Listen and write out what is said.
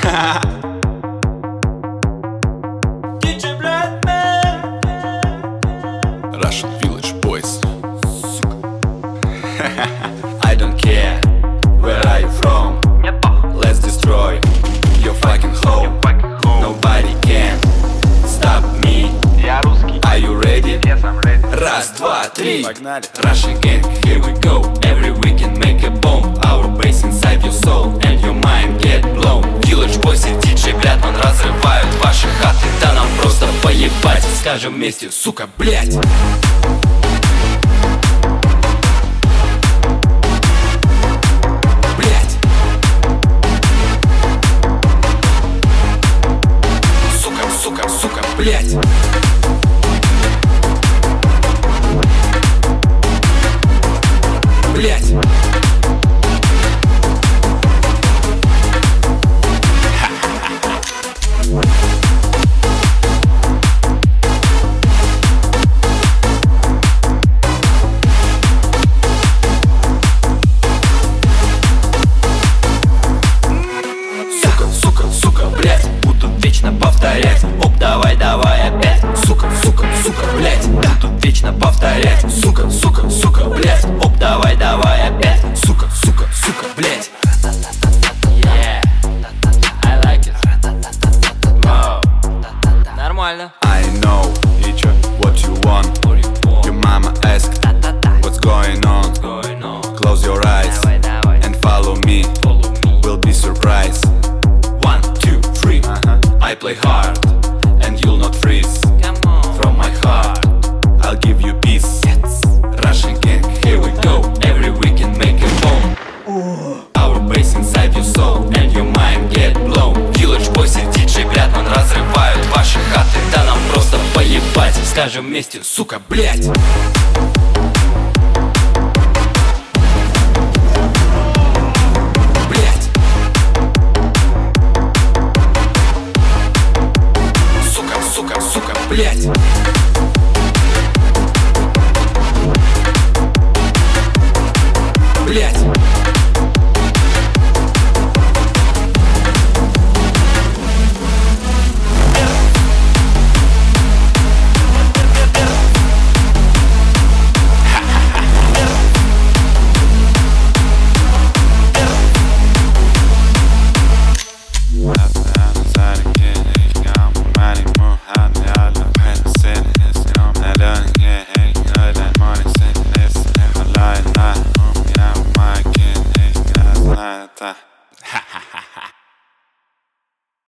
DJ Blackman, Russian Village Boys. I don't care where are you from. Let's destroy your fucking home. Nobody can stop me. Я русский. Are you ready? Yes, I'm ready. Раз, два, три. Погнали. Russian gang, here we go. Every weekend make a bomb. Our bass inside your soul and your mind get blown. Village Boys и DJ Blackman разрывают ваши хаты. Да нам просто поебать. Скажем вместе, сука, блять. Блять. Сука, сука, сука, блять. Блять. Сука, сука, сука, блять. Буду вечно повторять. Оп, давай, давай опять. Сука, сука, сука, блять. Буду вечно повторять. Сука, сука, сука, блять. Оп, давай, давай опять. Сука, сука, сука, блять. yeah, I like it. Wow. Нормально. I know what you want. Your mama asked what's going on. Close your eyes Давай, давай. and follow me. We'll be surprised. 1, 2, 3. I play hard and you'll not freeze. Come on. From my heart I'll give you peace. Russian gang, here we go. Every weekend make a bomb. Our bass inside your soul and your mind get blown. Village Boys и DJ Blackman разрывают ваши хаты. Да нам просто поебать. Скажем вместе, сука, блять.